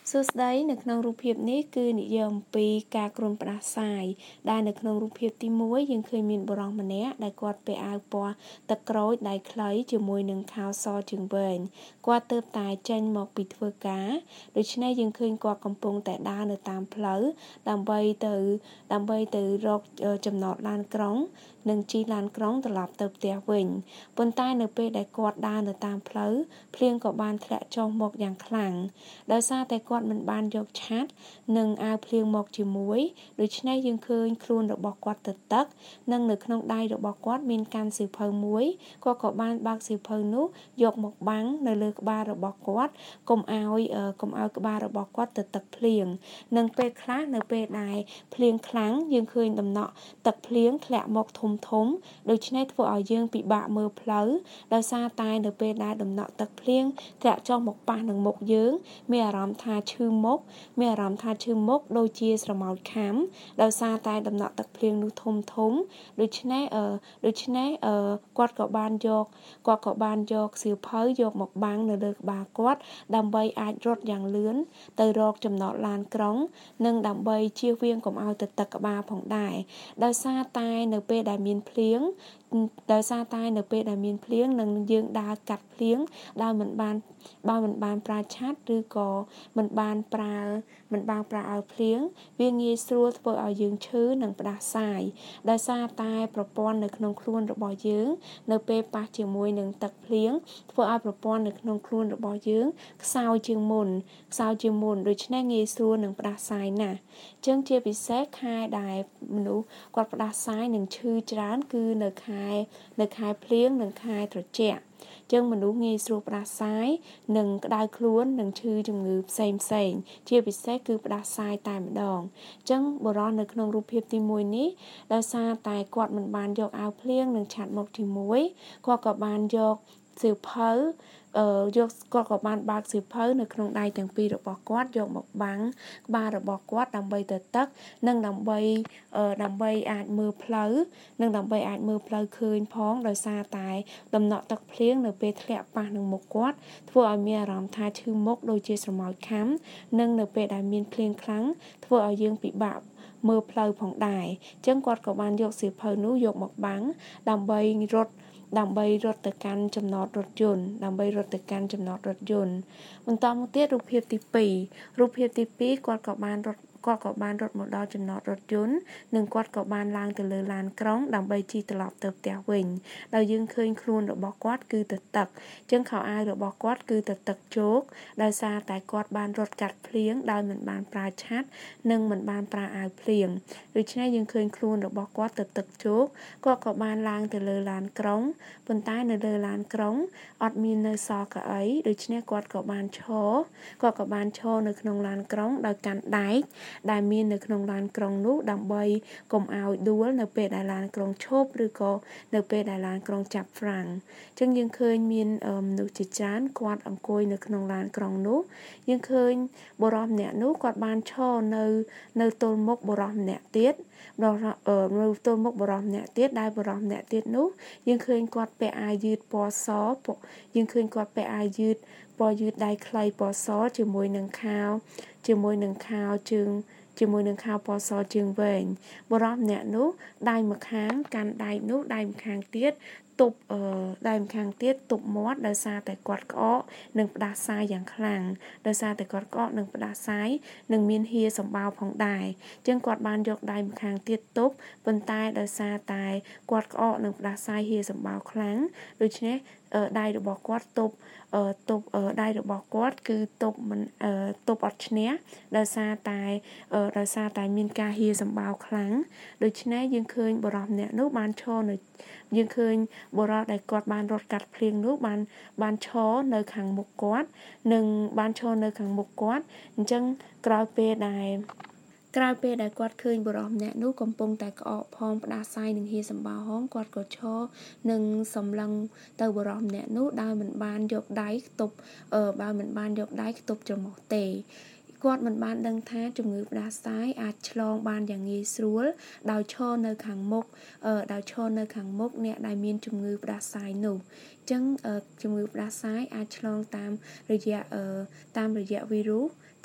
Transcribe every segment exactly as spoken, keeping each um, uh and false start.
សួស្តីនៅក្នុងរូបភាពនេះគឺនិយាយអំពីការគ្រុនផ្ដាសាយដែលនៅក្នុងរូបភាពទីមួយយើងឃើញមានបុរសម្នាក់ដែលគាត់ពាក់អាវពណ៌ទឹកក្រូចដៃខ្លីជាមួយនឹងខោសជើងវែងគាត់ទើបតែចេញមកពីធ្វើការដូច្នេះយើងឃើញគាត់កំពុងតែដើរនៅតាមផ្លូវដើម្បីទៅដើម្បីទៅរកចំណតឡានក្រុងនិងជិះឡានក្រុងត្រឡប់ទៅផ្ទះវិញប៉ុន្តែនៅពេលដែលគាត់ដើរនៅតាមផ្លូវភ្លៀងក៏បានធ្លាក់ចុះមកយ៉ាងខ្លាំងដោយសារតែគាត់មិនបានយកឆ័ត្រនិងអាវភ្លៀងមកជាមួយដូច្នេះយើងឃើញខ្លួនរបស់គាត់ទៅទឹកនិងនៅក្នុងដៃរបស់គាត់មានកាន់សៀវភៅមួយគាត់ក៏បានបើកសៀវភៅនោះយកមកបាំងនៅលើក្បាលរបស់គាត់កុំឲ្យកុំឲ្យក្បាលរបស់គាត់ទៅទឹកភ្លៀងនិងពេលខ្លះនៅពេលដែលភ្លៀងខ្លាំងយើងឃើញដំណក់ទឹកភ្លៀងធ្លាក់មកធំធំដូច្នេះធ្វើឲ្យយើងពិបាកមើលផ្លូវដោយសារតែនៅពេលដែលដំណក់ទឹកភ្លៀងធ្លាក់ចុះមកប៉ះនឹងមុខយើងមានអារម្មណ៍ថាឈឺមុខមានអារម្មណ៍ថាឈឺមុខដូចជាស្រមោចខាំដោយសារតែដំណក់ទឹកភ្លៀងនោះធំធំដូច្នេះអឺដូច្នេះអឺគាត់ក៏បានយកគាត់ក៏បានយកសៀវភៅយកមកបាំងនៅលើក្បាលគាត់ដើម្បីអាចរត់យ៉ាងលឿនទៅរកចំណតឡានក្រុងនិងដើម្បីជៀសវាងកុំឲ្យទៅទឹកក្បាលផងដែរដោយសារតែនៅពេលដែលមានភ្លៀងដោយសារតែនៅពេលដែលមានភ្លៀងនិងយើងដើរកាត់ភ្លៀងដោយមិនបានបើមិនបានប្រើឆ័ត្រឬក៏មិនបានប្រើមិនបានប្រើឲ្យភ្លៀងវាងាយស្រួលធ្វើឲ្យយើងឈឺនិងផ្ដាសាយដោយសារតែប្រព័ន្ធនៅក្នុងខ្លួនរបស់យើងនៅពេលប៉ះជាមួយនឹងទឹកភ្លៀងធ្វើឲ្យប្រព័ន្ធនៅក្នុងខ្លួនរបស់យើងខ្សោយជាងមុនខ្សោយជាងមុនដូច្នេះងាយស្រួលនឹងផ្ដាសាយណាស់ចឹងជាពិសេសខែដែលមនុស្សគាត់ផ្ដាសាយនឹងឈឺច្រើនគឺនៅខែនៅខែភ្លៀងនិងខែត្រជាក់ចឹងមនុស្សងាយស្រួលផ្ដាសាយនិងក្តៅខ្លួននិងឈឺជំងឺផ្សេងផ្សេងជាពិសេសគឺផ្ដាសាយតែម្ដងចឹងបុរសនៅក្នុងរូបភាពទីមួយនេះដោយសារតែគាត់មិនបានយកអាវភ្លៀងនិងឆ័ត្រមកជាមួយគាត់ក៏បានយកសៀវភៅអឺយកគាត់ក៏បានបើកសៀវភៅនៅក្នុងដៃទាំងពីររបស់គាត់យកមកបាំងក្បាលរបស់គាត់ដើម្បីទៅទឹកនិងដើម្បីអឺដើម្បីអាចមើលផ្លូវនិងដើម្បីអាចមើលផ្លូវឃើញផងដោយសារតែដំណក់ទឹកភ្លៀងនៅពេលធ្លាក់ប៉ះនឹងមុខគាត់ធ្វើឲ្យមានអារម្មណ៍ថាឈឺមុខដូចជាស្រមោចខាំនិងនៅពេលដែលមានភ្លៀងខ្លាំងធ្វើឲ្យយើងពិបាកមើលផ្លូវផងដែរអញ្ចឹងគាត់ក៏បានយកសៀវភៅនោះយកមកបាំងដើម្បីរត់ដើម្បីរត់ទៅកាន់ចំណតរថយន្តដើម្បីរត់ទៅកាន់ចំណតរថយន្តបន្តមកទៀតរូបភាពទីពីររូបភាពទីពីរគាត់ក៏បានរត់គាត់ក៏បានរត់មកដល់ចំណតរថយន្តនិងគាត់ក៏បានឡើងទៅលើឡានក្រុងដើម្បីជិះត្រឡប់ទៅផ្ទះវិញដោយយើងឃើញខ្លួនរបស់គាត់គឺទៅទឹកអញ្ចឹងខោអាវរបស់គាត់គឺទៅទឹកជោកដោយសារតែគាត់បានរត់កាត់ភ្លៀងដោយមិនបានប្រើឆ័ត្រនិងមិនបានប្រើអាវភ្លៀងដូច្នេះយើងឃើញខ្លួនរបស់គាត់ទៅទឹកជោកគាត់ក៏បានឡើងទៅលើឡានក្រុងប៉ុន្តែនៅលើឡានក្រុងអត់មាននៅសល់កៅអីដូច្នេះគាត់ក៏បានឈរគាត់ក៏បានឈរនៅក្នុងឡានក្រុងដោយកាន់ដែកដែលមាននៅក្នុងឡានក្រុងនោះដើម្បីកុំឲ្យដួលនៅពេលដែលឡានក្រុងឈប់ឬក៏នៅពេលដែលឡានក្រុងចាប់ហ្វ្រាំងអញ្ចឹងយើងឃើញមានមនុស្សជាច្រើនគាត់អង្គុយនៅក្នុងឡានក្រុងនោះយើងឃើញបុរសម្នាក់នោះគាត់បានឈរនៅនៅទល់មុខបុរសម្នាក់ទៀតនៅទល់មុខបុរសម្នាក់ទៀតដែលបុរសម្នាក់ទៀតនោះយើងឃើញគាត់ពាក់អាវយឺតពណ៌សយើងឃើញគាត់ពាក់អាវយឺតពណ៌យឺតដៃខ្លីពណ៌សជាមួយនឹងខោជាមួយនឹងខោជើងជាមួយនឹងខោពណ៌សជើងវែងបុរសម្នាក់នោះដៃម្ខាងកាន់ដៃនោះដៃម្ខាងទៀតទប់អឺដៃម្ខាងទៀតទប់មាត់ដោយសារតែគាត់ក្អកនិងផ្ដាសាយយ៉ាងខ្លាំងដោយសារតែគាត់ក្អកនិងផ្ដាសាយនិងមានហៀរសម្បោរផងដែរអញ្ចឹងគាត់បានយកដៃម្ខាងទៀតទប់ប៉ុន្តែដោយសារតែគាត់ក្អកនិងផ្ដាសាយហៀរសម្បោរខ្លាំងដូច្នេះដៃរបស់គាត់ទប់ទប់ដៃរបស់គាត់គឺទប់មិនទប់អត់ឈ្នះដោយសារតែដោយសារតែមានការហៀរសម្បោរខ្លាំងដូច្នេះយើងឃើញបុរសម្នាក់នោះបានឈរនៅយើងឃើញបុរសដែលគាត់បានរត់កាត់ភ្លៀងនោះបានបានឈរនៅខាងមុខគាត់និងបានឈរនៅខាងមុខគាត់អញ្ចឹងក្រោយពេលដែលក្រោយពេលដែលគាត់ឃើញបុរសម្នាក់នោះកំពុងតែក្អកផងផ្ដាសាយនឹងហៀរសម្បោរហងគាត់ក៏ឈរនិងសម្លឹងទៅបុរសម្នាក់នោះដោយមិនបានយកដៃខ្ទប់អឺបើមិនបានយកដៃខ្ទប់ច្រមុះទេគាត់មិនបានដឹងថាជំងឺផ្ដាសាយអាចឆ្លងបានយ៉ាងងាយស្រួលដោយឈរនៅខាងមុខអឺដោយឈរនៅខាងមុខអ្នកដែលមានជំងឺផ្ដាសាយនោះអញ្ចឹងជំងឺផ្ដាសាយអាចឆ្លងតាមរយៈអឺតាមរយៈវីរុស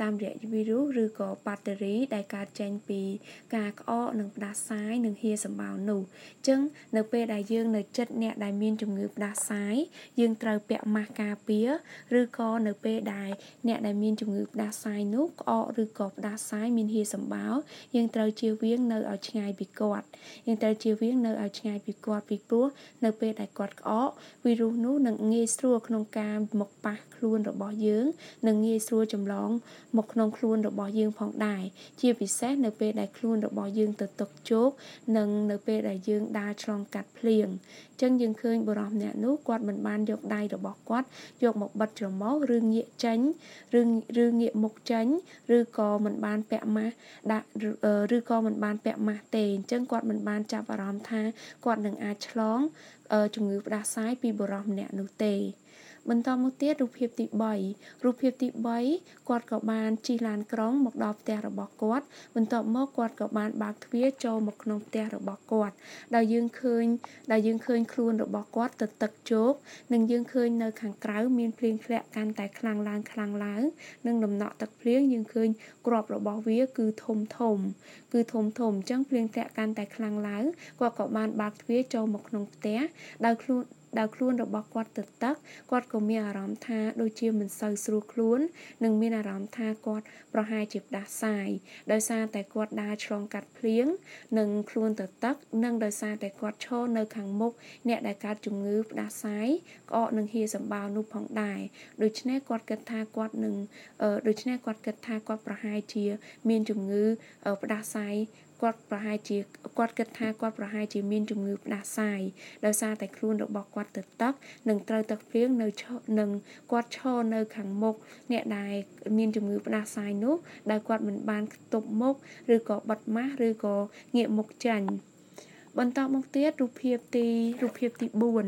តាមរយៈវីរុសឬក៏បាក់តេរីដែលកើតចេញពីការក្អកនិងផ្ដាសាយនិងហៀសម្បោរនោះអញ្ចឹងនៅពេលដែលយើងនៅចិត្តអ្នកដែលមានជំងឺផ្ដាសាយយើងត្រូវពាក់ម៉ាស់ការពារឬក៏នៅពេលដែលអ្នកដែលមានជំងឺផ្ដាសាយនោះក្អកឬក៏ផ្ដាសាយមានហៀសម្បោរយើងត្រូវជៀសវាងនៅឲ្យឆ្ងាយពីគាត់យើងត្រូវជៀសវាងនៅឲ្យឆ្ងាយពីគាត់ពីព្រោះនៅពេលដែលគាត់ក្អកវីរុសនោះនឹងងាយស្រួលក្នុងការមកប៉ះខ្លួនរបស់យើងនិងងាយស្រួលចម្លងមកក្នុងខ្លួនរបស់យើងផងដែរជាពិសេសនៅពេលដែលខ្លួនរបស់យើងទៅតុកជោកនិងនៅពេលដែលយើងដើរឆ្លងកាត់ភ្លៀងអញ្ចឹងយើងឃើញបុរសម្នាក់នោះគាត់មិនបានយកដៃរបស់គាត់យកមកបិទច្រមុះឬងាកចេញឬឬងាកមុខចេញឬក៏មិនបានពាក់ម៉ាស់ដាក់ឬក៏មិនបានពាក់ម៉ាស់ទេអញ្ចឹងគាត់មិនបានចាប់អារម្មណ៍ថាគាត់នឹងអាចឆ្លងជំងឺផ្ដាសាយពីបុរសម្នាក់នោះទេបន្តមកទៀតរូបភាពទី3រូបភាពទី3គាត់ក៏បានជិះឡានក្រុងមកដល់ផ្ទះរបស់គាត់បន្ទាប់មកគាត់ក៏បានបើកទ្វារចូលមកក្នុងផ្ទះរបស់គាត់ដោយយើងឃើញដោយយើងឃើញខ្លួនរបស់គាត់ទៅទឹកជោកនិងយើងឃើញនៅខាងក្រៅមានភ្លៀងធ្លាក់កាន់តែខ្លាំងឡើងខ្លាំងឡើងនិងដំណក់ទឹកភ្លៀងយើងឃើញគ្រាប់របស់វាគឺធំធំគឺធំធំអញ្ចឹងភ្លៀងធ្លាក់កាន់តែខ្លាំងឡើងគាត់ក៏បានបើកទ្វារចូលមកក្នុងផ្ទះដោយខ្លួនដោយខ្លួនរបស់គាត់ទៅទឹកគាត់ក៏មានអារម្មណ៍ថាដូចជាមិនសូវស្រួលខ្លួននិងមានអារម្មណ៍ថាគាត់ប្រហែលជាផ្ដាសាយដោយសារតែគាត់ដើរឆ្លងកាត់ភ្លៀងនិងខ្លួនទៅទឹកនិងដោយសារតែគាត់ឈរនៅខាងមុខអ្នកដែលកើតជំងឺផ្ដាសាយក្អកនិងហៀសម្បោរនោះផងដែរដូច្នេះគាត់គិតថាគាត់នឹងដូច្នេះគាត់គិតថាគាត់ប្រហែលជាមានជំងឺផ្ដាសាយគាត់ប្រហែលជាគាត់គិតថាគាត់ប្រហែលជាមានជំងឺផ្ដាសាយដោយសារតែខ្លួនរបស់គាត់ទៅទឹកនិងត្រូវទឹកភ្លៀងនៅនឹងគាត់ឈរនៅខាងមុខអ្នកដែលមានជំងឺផ្ដាសាយនោះដែលគាត់មិនបានខ្ទប់មុខឬក៏បិទម៉ាស់ឬក៏ងាកមុខចាញ់បន្តមកទៀតរូបភាពទីរូបភាពទី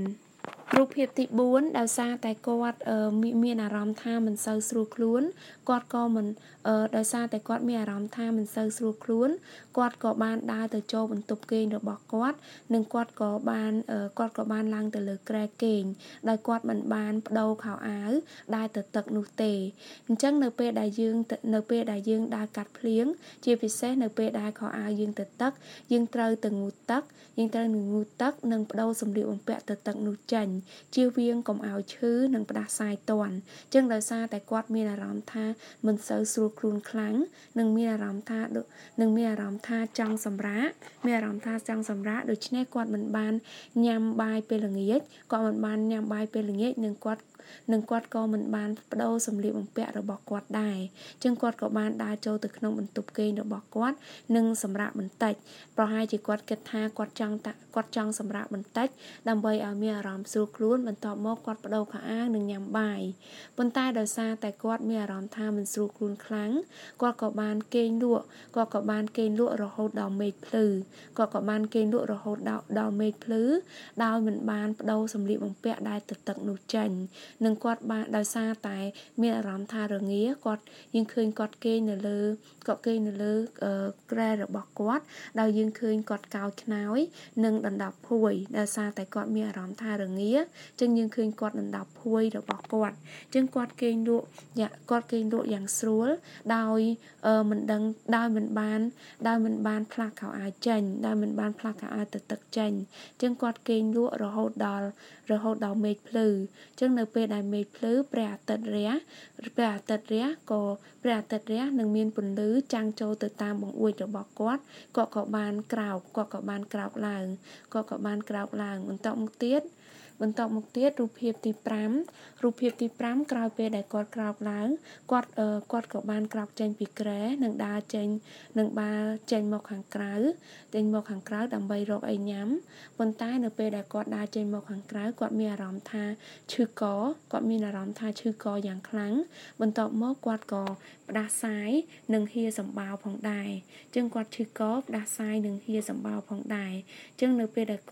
4រូបភាពទី4ដោយសារតែគាត់មានអារម្មណ៍ថាមិនសូវស្រួលខ្លួនគាត់ក៏មិនដោយសារតែគាត់មានអារម្មណ៍ថាមិនសូវស្រួលខ្លួនគាត់ក៏បានដើរទៅចូលបន្ទប់គេងរបស់គាត់និងគាត់ក៏បានគាត់ក៏បានឡើងទៅលើគ្រែគេងដោយគាត់មិនបានបដូរខោអាវដើរទៅទឹកនោះទេអញ្ចឹងនៅពេលដែលយើងនៅពេលដែលយើងដើរកាត់ភ្លៀងជាពិសេសនៅពេលដែលខោអាវយើងទៅទឹកយើងត្រូវទៅងូតទឹកយើងត្រូវនឹងងូតទឹកនិងបដូរសម្លៀកបំពាក់ទៅទឹកនោះចេញជៀសវាងកុំឲ្យឈឺនិងផ្ដាសាយតន់អញ្ចឹងដោយសារតែគាត់មានអារម្មណ៍ថាមិនសូវស្រួលខ្លួនខ្លាំងនិងមានអារម្មណ៍ថានឹងមានអារម្មណ៍ថាចង់សម្រាកមានអារម្មណ៍ថាចង់សម្រាកដូច្នេះគាត់មិនបានញ៉ាំបាយពេលល្ងាចគាត់មិនបានញ៉ាំបាយពេលល្ងាចនិងគាត់និងគាត់ក៏មិនបានបដូរសម្លៀកបំពាក់របស់គាត់ដែរអញ្ចឹងគាត់ក៏បានដើរចូលទៅក្នុងបន្ទប់គេងរបស់គាត់និងសម្រាកបន្តិចប្រហែលជាគាត់គិតថាគាត់ចង់គាត់ចង់សម្រាកបន្តិចដើម្បីឲ្យមានអារម្មណ៍ស្រួលខ្លួនបន្ទាប់មកគាត់បដូរខោអាវនិងញ៉ាំបាយប៉ុន្តែដោយសារតែគាត់មានអារម្មណ៍ថាមិនស្រួលខ្លួនខ្លាំងគាត់ក៏បានគេងលក់គាត់ក៏បានគេងលក់រហូតដល់មេឃភ្លឺគាត់ក៏បានគេងលក់រហូតដល់ដល់មេឃភ្លឺដោយមិនបានបដូរសម្លៀកបំពាក់ដែលទៅទឹកនោះចេញនិងគាត់បានដោយសារតែមានអារម្មណ៍ថារងាគាត់យើងឃើញគាត់គេងនៅលើគាត់គេងនៅលើគ្រែរបស់គាត់ដោយយើងឃើញគាត់កោចខ្នើយនិងដណ្ដប់ភួយដោយសារតែគាត់មានអារម្មណ៍ថារងាចឹងយើងឃើញគាត់ដណ្ដប់ភួយរបស់គាត់ចឹងគាត់គេងលក់យ៉ាងគាត់គេងលក់យ៉ាងស្រួលដោយមិនដឹងដោយមិនបានដោយមិនបានផ្លាស់ខោអាវចេញដោយមិនបានផ្លាស់ខោអាវទៅទឹកចេញចឹងគាត់គេងលក់រហូតដល់រហូតដល់មេឃភ្លឺចឹងនៅពេលដែលមេឃភ្លឺព្រះអាទិត្យរះព្រះអាទិត្យរះក៏ព្រះអាទិត្យរះនឹងមានពន្លឺចាំងចូលទៅតាមបង្អួចរបស់គាត់គាត់ក៏បានក្រោកគាត់ក៏បានក្រោកឡើងគាត់ក៏បានក្រោកឡើងបន្តមកទៀតបន្តមកទៀតរូបភាពទី5រូបភាពទី5ក្រោយពេលដែលគាត់ក្រោកឡើងគាត់គាត់ក៏បានក្រោកចេញពីគ្រែនិងដើរចេញនិងបានចេញមកខាងក្រៅចេញមកខាងក្រៅដើម្បីរកអីញ៉ាំប៉ុន្តែនៅពេលដែលគាត់ដើរចេញមកខាងក្រៅគាត់មានអារម្មណ៍ថាឈឺកគាត់មានអារម្មណ៍ថាឈឺកយ៉ាងខ្លាំងបន្ទាប់មកគាត់ក៏ផ្ដាសាយនិងហៀសម្បោរផងដែរអញ្ចឹងគាត់ឈឺកផ្ដាសាយនិងហៀសម្បោរផងដែរអញ្ចឹងនៅពេលដែលគាត់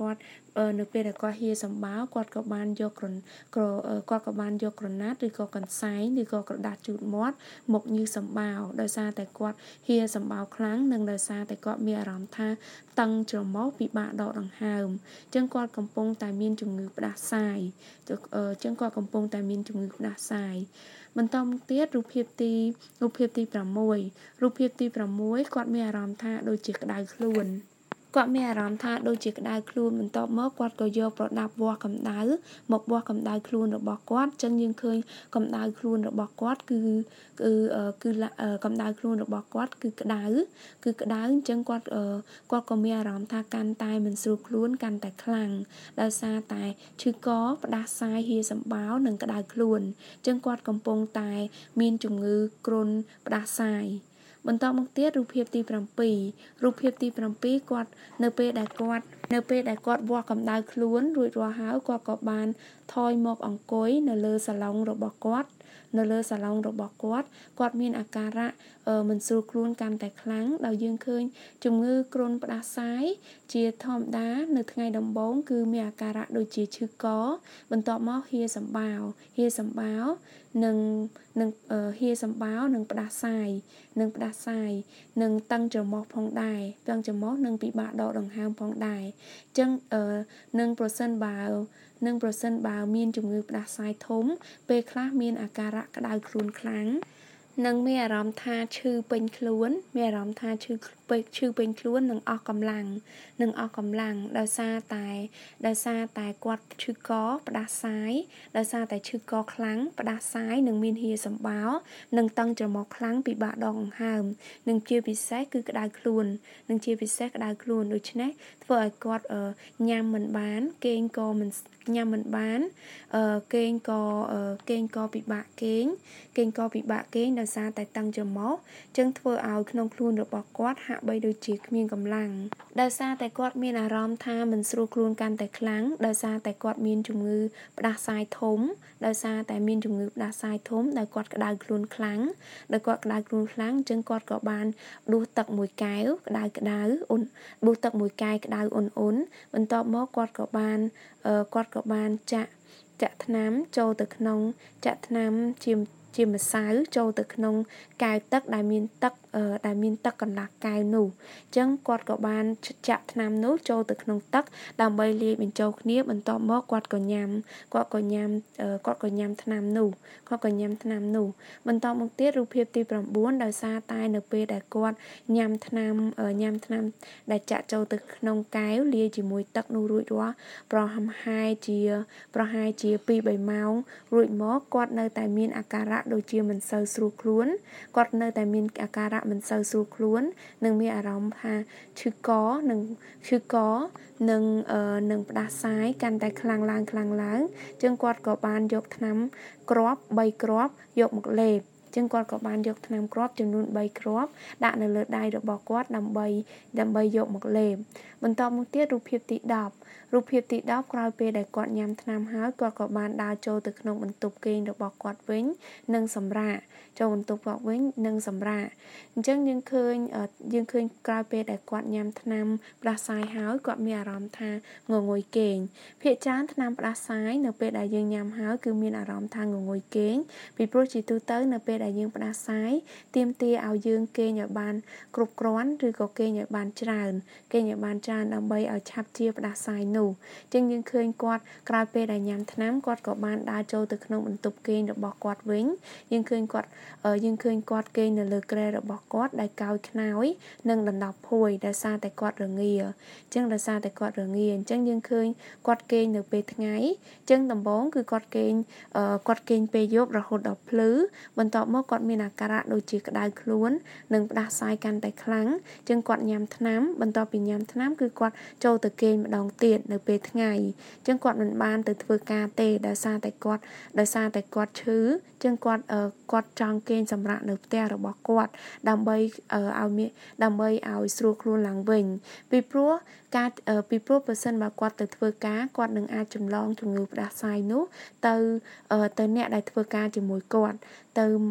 នៅពេលដែលគាត់ហៀសម្បោរគាត់ក៏បានយកក្រក្រគាត់ក៏បានយកក្រណាត់ឬក៏កន្សែងឬក៏ក្រដាសជូតមាត់មកញើសសម្បោរដោយសារតែគាត់ហៀសម្បោរខ្លាំងនិងដោយសារតែគាត់មានអារម្មណ៍ថាតឹងច្រមុះពិបាកដកដង្ហើមអញ្ចឹងគាត់កំពុងតែមានជំងឺផ្ដាសាយអញ្ចឹងគាត់កំពុងតែមានជំងឺផ្ដាសាយបន្តមកទៀតរូបភាពទីរូបភាពទី6រូបភាពទី6គាត់មានអារម្មណ៍ថាដូចជាក្តៅខ្លួនគាត់មានអារម្មណ៍ថាដូចជាក្តៅខ្លួនបន្ទាប់មកគាត់ក៏យកប្រដាប់វាស់កម្ដៅមកវាស់កម្ដៅខ្លួនរបស់គាត់អញ្ចឹងយើងឃើញកម្ដៅខ្លួនរបស់គាត់គឺគឺគឺកម្ដៅខ្លួនរបស់គាត់គឺក្តៅគឺក្តៅអញ្ចឹងគាត់គាត់ក៏មានអារម្មណ៍ថាកាន់តែមិនស្រួលខ្លួនកាន់តែខ្លាំងដោយសារតែឈឺកផ្ដាសាយហៀសម្បោរនិងក្តៅខ្លួនអញ្ចឹងគាត់កំពុងតែមានជំងឺគ្រុនផ្ដាសាយបន្តមកទៀតរូបភាពទី7រូបភាពទី7គាត់នៅពេលដែលគាត់នៅពេលដែលគាត់វាស់កម្ដៅខ្លួនរួចរាល់ហើយគាត់ក៏បានថយមកអង្គុយនៅលើសាឡុងរបស់គាត់នៅលើសាឡុងរបស់គាត់គាត់មានអាការៈមិនស្រួលខ្លួនកាន់តែខ្លាំងដោយយើងឃើញជំងឺគ្រុនផ្ដាសាយជាធម្មតានៅថ្ងៃដំបូងគឺមានអាការៈដូចជាឈឺកបន្ទាប់មកហៀសម្បោរហៀសម្បោរនិងនឹងហៀសម្បោរនិងផ្ដាសាយនិងផ្ដាសាយនិងតឹងច្រមុះផងដែរតឹងច្រមុះនិងពិបាកដកដង្ហើមផងដែរអញ្ចឹងនឹងប្រសិនបើនឹងប្រសិនបើមានជំងឺផ្ដាសាយធំពេលខ្លះមានអាការៈក្តៅខ្លួនខ្លាំងនិងមានអារម្មណ៍ថាឈឺពេញខ្លួនមានអារម្មណ៍ថាឈឺពេកឈឺពេញខ្លួននិងអស់កម្លាំងនិងអស់កម្លាំងដោយសារតែដោយសារតែគាត់ឈឺកផ្ដាសាយដោយសារតែឈឺកខ្លាំងផ្ដាសាយនិងមានហៀសម្បោរនិងតឹងច្រមុះខ្លាំងពិបាកដកដង្ហើមនិងជាពិសេសគឺក្តៅខ្លួននិងជាពិសេសក្តៅខ្លួនដូច្នេះធ្វើឲ្យគាត់ញ៉ាំមិនបានគេងក៏មិនញ៉ាំមិនបានអឺគេងក៏គេងក៏ពិបាកគេងគេងក៏ពិបាកគេងដោយសារតែតឹងច្រមុះចឹងធ្វើឲ្យក្នុងខ្លួនរបស់គាត់ហាក់បីដូចជាគ្មានកម្លាំងដោយសារតែគាត់មានអារម្មណ៍ថាមិនស្រួលខ្លួនកាន់តែខ្លាំងដោយសារតែគាត់មានជំងឺផ្ដាសាយធំដោយសារតែមានជំងឺផ្ដាសាយធំដែលគាត់ក្តៅខ្លួនខ្លាំងដោយគាត់ក្តៅខ្លួនខ្លាំងចឹងគាត់ក៏បានដួសទឹកមួយកែវក្តៅក្តៅអ៊ុនដួសទឹកមួយកែវក្តៅអ៊ុនអ៊ុនបន្ទាប់មកគាត់ក៏បានគាត់ក៏បានចាក់ចាក់ថ្នាំចូលទៅក្នុងចាក់ថ្នាំជាជាម្សៅចូលទៅក្នុងកែវទឹកដែលមានទឹកដែលមានទឹកកន្លះកែវនោះអញ្ចឹងគាត់ក៏បានចាក់ថ្នាំនោះចូលទៅក្នុងទឹកដើម្បីលាយបញ្ចូលគ្នាបន្ទាប់មកគាត់ក៏ញ៉ាំគាត់ក៏ញ៉ាំគាត់ក៏ញ៉ាំថ្នាំនោះគាត់ក៏ញ៉ាំថ្នាំនោះបន្តមកទៀតរូបភាពទី9ដោយសារតែនៅពេលដែលគាត់ញ៉ាំថ្នាំញ៉ាំថ្នាំដែលចាក់ចូលទៅក្នុងកែវលាយជាមួយទឹកនោះរួចរាល់ប្រហែលជាប្រហែលជាពីរបីម៉ោងរួចមកគាត់នៅតែមានអាការៈដូចជាមិនសូវស្រួលខ្លួនគាត់នៅតែមានអាការៈមិនសូវស្រួលខ្លួននិងមានអារម្មណ៍ថាឈឺកនិងឈឺកនិងនឹងផ្ដាសាយកាន់តែខ្លាំងឡើងខ្លាំងឡើងចឹងគាត់ក៏បានយកថ្នាំគ្រាប់បីគ្រាប់យកមកលេបចឹងគាត់ក៏បានយកថ្នាំគ្រាប់ចំនួនបីគ្រាប់ដាក់នៅលើដៃរបស់គាត់ដើម្បីដើម្បីយកមកលេបបន្តមកទៀតរូបភាពទី10រូបភាពទី10ក្រោយពេលដែលគាត់ញ៉ាំថ្នាំហើយគាត់ក៏បានដើរចូលទៅក្នុងបន្ទប់គេងរបស់គាត់វិញនិងសម្រាកចូលបន្ទប់គាត់វិញនិងសម្រាកអញ្ចឹងយើងឃើញយើងឃើញក្រោយពេលដែលគាត់ញ៉ាំថ្នាំផ្ដាសាយហើយគាត់មានអារម្មណ៍ថាងងុយគេងភាគច្រើនថ្នាំផ្ដាសាយនៅពេលដែលយើងញ៉ាំហើយគឺមានអារម្មណ៍ថាងងុយគេងពីព្រោះជាទូទៅនៅពេលដែលយើងផ្ដាសាយទាមទារឲ្យយើងគេងឲ្យបានគ្រប់គ្រាន់ឬក៏គេងឲ្យបានច្រើនគេងឲ្យបានច្រើនដើម្បីឲ្យឆាប់ជាផ្ដាសាយនោះអញ្ចឹងយើងឃើញគាត់ក្រោយពេលដែលញ៉ាំថ្នាំគាត់ក៏បានដើរចូលទៅក្នុងបន្ទប់គេងរបស់គាត់វិញយើងឃើញគាត់យើងឃើញគាត់គេងនៅលើគ្រែរបស់គាត់ដែលកោយខ្នើយនិងដណ្ដប់ភួយដោយសារតែគាត់រងាអញ្ចឹងដោយសារតែគាត់រងាអញ្ចឹងយើងឃើញគាត់គេងនៅពេលថ្ងៃអញ្ចឹងដំបូងគឺគាត់គេងគាត់គេងពេលយប់រហូតដល់ភ្លឺបន្ទាប់មកគាត់មានអាការៈដូចជាក្តៅខ្លួននិងផ្ដាសាយកាន់តែខ្លាំងអញ្ចឹងគាត់ញ៉ាំថ្នាំបន្ទាប់ពីញ៉ាំថ្នាំគឺគាត់ចូលទៅគេងម្ដងទៀតនៅពេលថ្ងៃអញ្ចឹងគាត់មិនបានទៅធ្វើការទេដោយសារតែគាត់ដោយសារតែគាត់ឈឺអញ្ចឹងគាត់គាត់ចង់គេងសម្រាកនៅផ្ទះរបស់គាត់ដើម្បីឲ្យមានដើម្បីឲ្យស្រួលខ្លួនឡើងវិញពីព្រោះការពីព្រោះបើសិនបើគាត់ទៅធ្វើការគាត់នឹងអាចចម្លងជំងឺផ្ដាសាយនោះទៅទៅអ្នកដែលធ្វើការជាមួយគាត់ទៅ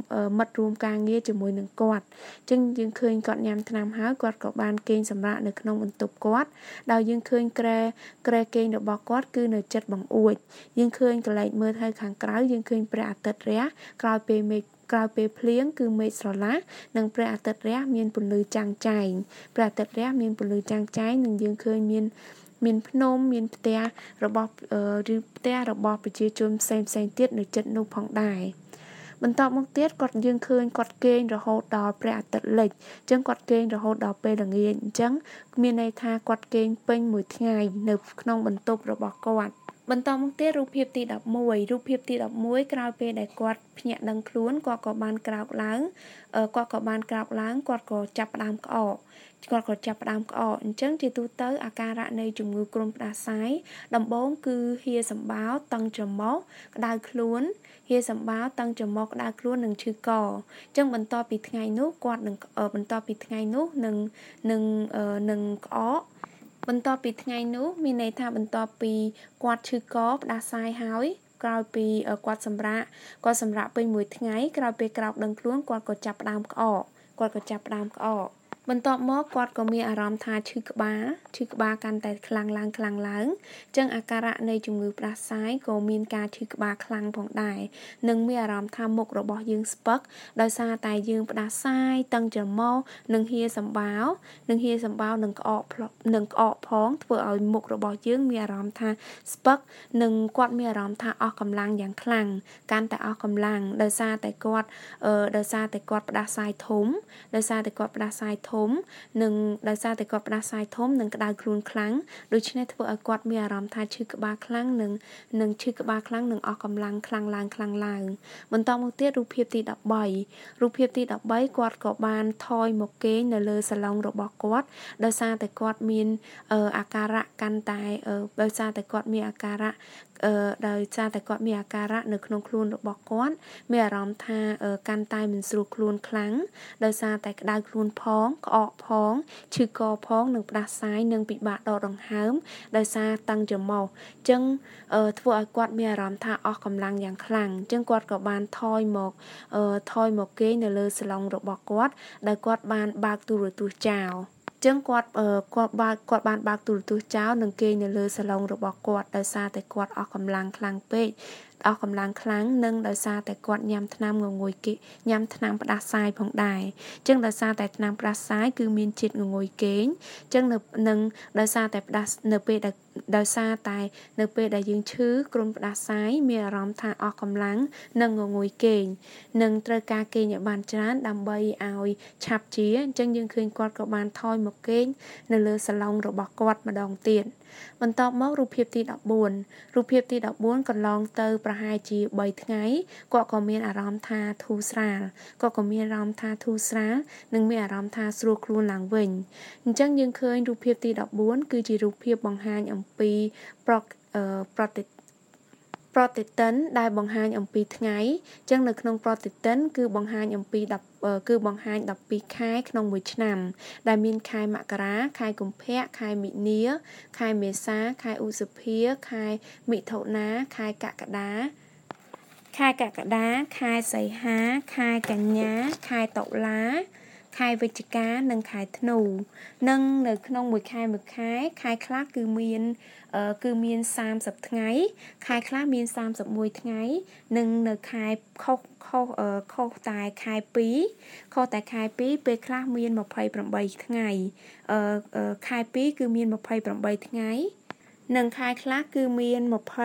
មិត្តរួមការងារជាមួយនឹងគាត់ចឹងយើងឃើញគាត់ញ៉ាំថ្នាំហើយគាត់ក៏បានគេងសម្រាកនៅក្នុងបន្ទប់គាត់ដោយយើងឃើញក្រែក្រែគេងរបស់គាត់គឺនៅចិត្តបង្អួចយើងឃើញកលែកមើលទៅខាងក្រៅយើងឃើញព្រះអាទិត្យរះក្រោយពេលមេឃក្រោយពេលភ្លៀងគឺមេឃស្រឡះនិងព្រះអាទិត្យរះមានពន្លឺចាំងចែងព្រះអាទិត្យរះមានពន្លឺចាំងចែងនិងយើងឃើញមានមានភ្នំមានផ្ទះរបស់ឬផ្ទះរបស់ប្រជាជនផ្សេងផ្សេងទៀតនៅចិត្តនោះផងដែរបន្តមកទៀតគាត់យើងឃើញគាត់គេងរហូតដល់ព្រះអាទិត្យលិចអញ្ចឹងគាត់គេងរហូតដល់ពេលល្ងាចអញ្ចឹងមានន័យថាគាត់គេងពេញមួយថ្ងៃនៅក្នុងបន្ទប់របស់គាត់បន្តមកទៀតរូបភាពទី11រូបភាពទី11ក្រោយពេលដែលគាត់ភ្ញាក់ដឹងខ្លួនគាត់ក៏បានក្រោកឡើងគាត់ក៏បានក្រោកឡើងគាត់ក៏ចាប់ផ្ដើមក្អកគាត់ក៏ចាប់ផ្ដើមក្អកអញ្ចឹងជាទូទៅអាការៈនៃជំងឺគ្រុនផ្ដាសាយដំបូងគឺហៀសម្បោរតឹងច្រមុះក្តៅខ្លួនហៀសម្បោរតឹងច្រមុះក្តៅខ្លួននិងឈឺកអញ្ចឹងបន្ទាប់ពីថ្ងៃនោះគាត់នឹងបន្ទាប់ពីថ្ងៃនោះនឹងនឹងនឹងក្អកបន្ទាប់ពីថ្ងៃនោះមានន័យថាបន្ទាប់ពីគាត់ឈឺកផ្ដាសាយហើយក្រោយពីគាត់សម្រាកគាត់សម្រាកពេញមួយថ្ងៃក្រោយពេលក្រោកដឹងខ្លួនគាត់ក៏ចាប់ផ្ដើមក្អកគាត់ក៏ចាប់ផ្ដើមក្អកបន្ទាប់មកគាត់ក៏មានអារម្មណ៍ថាឈឺក្បាលឈឺក្បាលកាន់តែខ្លាំងឡើងខ្លាំងឡើងអញ្ចឹងអាការៈនៃជំងឺផ្ដាសាយក៏មានការឈឺក្បាលខ្លាំងផងដែរនិងមានអារម្មណ៍ថាមុខរបស់យើងស្ពឹកដោយសារតែយើងផ្ដាសាយតឹងច្រមុះនិងហៀសម្បោរនិងហៀសម្បោរនិងក្អកនិងក្អកផងធ្វើឲ្យមុខរបស់យើងមានអារម្មណ៍ថាស្ពឹកនិងគាត់មានអារម្មណ៍ថាអស់កម្លាំងយ៉ាងខ្លាំងកាន់តែអស់កម្លាំងដោយសារតែគាត់អឺដោយសារតែគាត់ផ្ដាសាយធំដោយសារតែគាត់ផ្ដាសាយធំនិងដោយសារតែគាត់ផ្ដាសាយធំនិងក្តៅខ្លួនខ្លាំងដូច្នេះធ្វើឲ្យគាត់មានអារម្មណ៍ថាឈឺក្បាលខ្លាំងនិងនិងឈឺក្បាលខ្លាំងនិងអស់កម្លាំងខ្លាំងឡើងខ្លាំងឡើងបន្តមកទៀតរូបភាពទី13រូបភាពទី13គាត់ក៏បានថយមកគេងនៅលើសាឡុងរបស់គាត់ដោយសារតែគាត់មានអាការៈកាន់តែដោយសារតែគាត់មានអាការៈអឺដោយសារតែគាត់មានអាការៈនៅក្នុងខ្លួនរបស់គាត់មានអារម្មណ៍ថាកាន់តែមិនស្រួលខ្លួនខ្លាំងដោយសារតែក្តៅខ្លួនផងក្អកផងឈឺកផងនិងផ្ដាសាយនិងពិបាកដកដង្ហើមដោយសារតឹងច្រមុះអញ្ចឹងធ្វើឲ្យគាត់មានអារម្មណ៍ថាអស់កម្លាំងយ៉ាងខ្លាំងអញ្ចឹងគាត់ក៏បានថយមកថយមកគេងនៅលើសាឡុងរបស់គាត់ដែលគាត់បានបើកទូរទស្សន៍ចោលចឹងគាត់គាត់បើកគាត់បានបើកទូរទស្សន៍ចោលនិងគេងនៅលើសាឡុងរបស់គាត់ដោយសារតែគាត់អស់កម្លាំងខ្លាំងពេកអស់កម្លាំងខ្លាំងនិងដោយសារតែគាត់ញ៉ាំថ្នាំងងុយគេញ៉ាំថ្នាំផ្ដាសាយផងដែរអញ្ចឹងដោយសារតែថ្នាំផ្ដាសាយគឺមានជាតិងងុយគេងអញ្ចឹងនៅនឹងដោយសារតែផ្ដានៅពេលដែលដោយសារតែនៅពេលដែលយើងឈឺគ្រុនផ្ដាសាយមានអារម្មណ៍ថាអស់កម្លាំងនិងងងុយគេងនិងត្រូវការគេងឲ្យបានច្រើនដើម្បីឲ្យឆាប់ជាអញ្ចឹងយើងឃើញគាត់ក៏បានថយមកគេងនៅលើសាឡុងរបស់គាត់ម្ដងទៀតបន្ទាប់មករូបភាពទី14រូបភាពទី14កន្លងទៅប្រហែលជា3ថ្ងៃគាត់ក៏មានអារម្មណ៍ថាធូរស្រាលគាត់ក៏មានអារម្មណ៍ថាធូរស្រាលនិងមានអារម្មណ៍ថាស្រួលខ្លួនឡើងវិញអញ្ចឹងយើងឃើញរូបភាពទី14គឺជារូបភាពបង្ហាញអំពីប្រប្រតិប្រតិទិនដែលបង្ហាញអំពីថ្ងៃអញ្ចឹងនៅក្នុងប្រតិទិនគឺបង្ហាញអំពី10គឺបង្ហាញ12ខែក្នុងមួយឆ្នាំដែលមានខែមករាខែកុម្ភៈខែមិនាខែមេសាខែឧសភាខែមិថុនាខែកក្កដាខែកក្កដាខែសីហាខែកញ្ញាខែតុលាខែវិច្ឆិកានិងខែធ្នូនិងនៅក្នុងមួយខែមួយខែខែខ្លះគឺមានគឺមាន30ថ្ងៃខែខ្លះមាន31ថ្ងៃនិងនៅខែខុសខុសខុសតែខែ2ខុសតែខែ2ពេលខ្លះមាន28ថ្ងៃខែ2គឺមាន28ថ្ងៃនិងខែខ្លះគឺមាន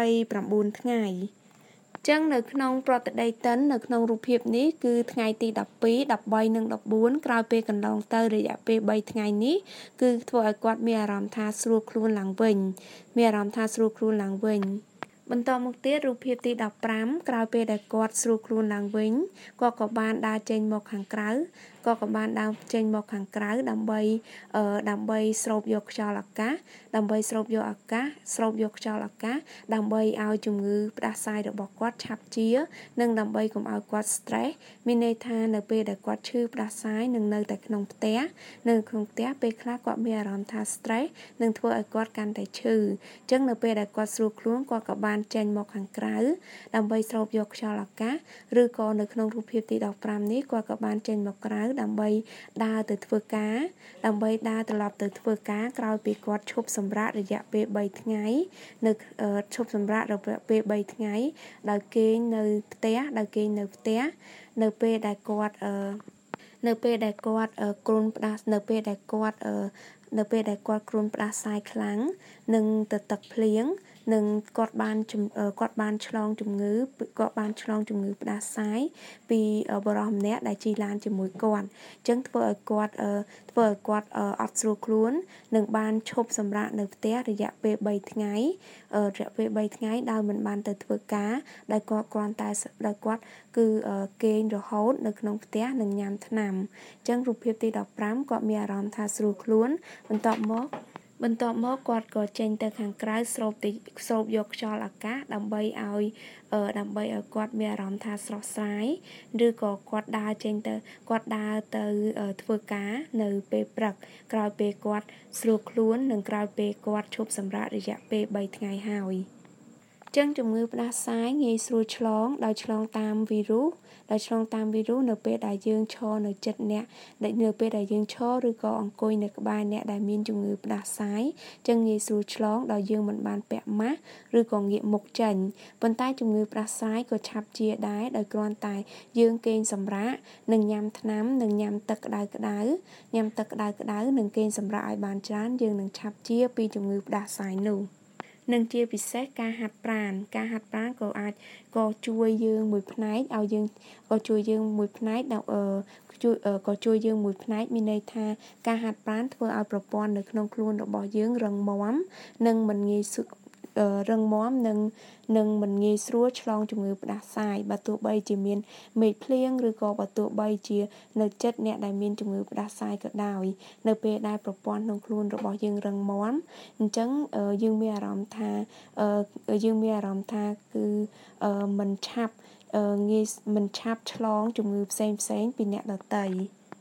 29ថ្ងៃចឹងនៅក្នុងប្រតិដីតិននៅក្នុងរូបភាពនេះគឺថ្ងៃទី12 13និង14ក្រោយពេលកន្លងទៅរយៈពេល3ថ្ងៃនេះគឺធ្វើឲ្យគាត់មានអារម្មណ៍ថាស្រួលខ្លួនឡើងវិញមានអារម្មណ៍ថាស្រួលខ្លួនឡើងវិញបន្តមកទៀតរូបភាពទី15ក្រោយពេលដែលគាត់ស្រួលខ្លួនឡើងវិញគាត់ក៏បានដើរចេញមកខាងក្រៅក៏ក៏បានដើរចេញមកខាងក្រៅដើម្បីអឺដើម្បីស្រូបយកខ្យល់អាកាសដើម្បីស្រូបយកអាកាសស្រូបយកខ្យល់អាកាសដើម្បីឲ្យជំងឺផ្ដាសាយរបស់គាត់ឆាប់ជានិងដើម្បីកុំឲ្យគាត់ stress មានន័យថានៅពេលដែលគាត់ឈឺផ្ដាសាយនឹងនៅតែក្នុងផ្ទះនៅក្នុងផ្ទះពេលខ្លះគាត់មានអារម្មណ៍ថា stress នឹងធ្វើឲ្យគាត់កាន់តែឈឺអញ្ចឹងនៅពេលដែលគាត់ស្រួលខ្លួនគាត់ក៏បានចេញមកខាងក្រៅដើម្បីស្រូបយកខ្យល់អាកាសឬក៏នៅក្នុងរូបភាពទីដប់ប្រាំនេះគាត់ក៏បានចេញមកក្រៅដើម្បីដើរទៅធ្វើការដើម្បីដើរត្រឡប់ទៅធ្វើការក្រោយពីគាត់ឈប់សម្រាករយៈពេលបីថ្ងៃនៅឈប់សម្រាករយៈពេលបីថ្ងៃដោយគេងនៅផ្ទះដោយគេងនៅផ្ទះនៅពេលដែលគាត់អឺនៅពេលដែលគាត់គ្រុនផ្ដាស់នៅពេលដែលគាត់អឺនៅពេលដែលគាត់គ្រុនផ្ដាសាយខ្លាំងនឹងទៅទឹកភ្លៀងនឹងគាត់បានគាត់បានឆ្លងជំងឺគាត់បានឆ្លងជំងឺផ្ដាសាយពីបរិសម្នាក់ដែលជិះឡានជាមួយគាត់អញ្ចឹងធ្វើឲ្យគាត់ធ្វើឲ្យគាត់អត់ស្រួលខ្លួននឹងបានឈប់សម្រាកនៅផ្ទះរយៈពេលបីថ្ងៃរយៈពេលបីថ្ងៃដោយមិនបានទៅធ្វើការដោយគាត់គ្រាន់តែដោយគាត់គឺគេងរហូតនៅក្នុងផ្ទះនិងញ៉ាំថ្នាំអញ្ចឹងរូបភាពទីដប់ប្រាំគាត់មានអារម្មណ៍ថាស្រួលខ្លួនបន្ទាប់មកបន្ទាប់មកគាត់ក៏ចេញទៅខាងក្រៅស្រូបទីស្រូបយកខ្យល់អាកាសដើម្បីឲ្យដើម្បីឲ្យគាត់មានអារម្មណ៍ថាស្រស់ស្រាយឬក៏គាត់ដើរចេញទៅគាត់ដើរទៅធ្វើការនៅពេលព្រឹកក្រោយពេលគាត់ស្រួលខ្លួននិងក្រោយពេលគាត់ឈប់សម្រាករយៈពេលបីថ្ងៃហើយចឹងជំងឺផ្ដាសាយងាយស្រួលឆ្លងដោយឆ្លងតាមវីរុសដោយឆ្លងតាមវីរុសនៅពេលដែលយើងឈរនៅជិតអ្នកដែលនៅពេលដែលយើងឈរឬក៏អង្គុយនៅក្បែរអ្នកដែលមានជំងឺផ្ដាសាយចឹងងាយស្រួលឆ្លងដោយយើងមិនបានពាក់ម៉ាស់ឬក៏ងាកមុខចេញប៉ុន្តែជំងឺផ្ដាសាយក៏ឆាប់ជាដែរដោយគ្រាន់តែយើងគេងសម្រាកនិងញ៉ាំថ្នាំនិងញ៉ាំទឹកក្តៅក្តៅញ៉ាំទឹកក្តៅក្តៅនិងគេងសម្រាកឲ្យបានច្រើនយើងនឹងឆាប់ជាពីជំងឺផ្ដាសាយនោះនិងជាពិសេសការហាត់ប្រាណការហាត់ប្រាណក៏អាចក៏ជួយយើងមួយផ្នែកឲ្យយើងក៏ជួយយើងមួយផ្នែកដល់អឺជួយក៏ជួយយើងមួយផ្នែកមានន័យថាការហាត់ប្រាណធ្វើឲ្យប្រព័ន្ធនៅក្នុងខ្លួនរបស់យើងរឹងមាំនិងមិនងាយរឹងមាំនិងនឹងមិនងាយស្រួលឆ្លងជំងឺផ្ដាសាយបើទោះបីជាមានមេឃភ្លៀងឬក៏បើទោះបីជានៅចិត្តអ្នកដែលមានជំងឺផ្ដាសាយក៏ដោយនៅពេលដែលប្រព័ន្ធក្នុងខ្លួនរបស់យើងរឹងមាំអញ្ចឹងយើងមានអារម្មណ៍ថាយើងមានអារម្មណ៍ថាគឺមិនឆាប់ងាយមិនឆាប់ឆ្លងជំងឺផ្សេងផ្សេងពីអ្នកដទៃ